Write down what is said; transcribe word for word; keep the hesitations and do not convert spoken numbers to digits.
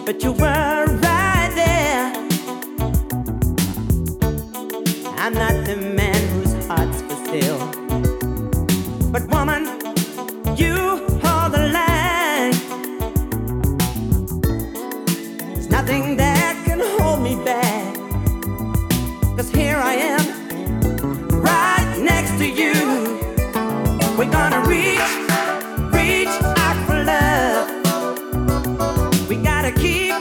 but you were right there. I'm not the man whose heart's for sale, but woman, you hold the line. There's nothing that can hold me back, 'cause here I am, right next to you. We're gonna reach, reach out for love. We gotta keep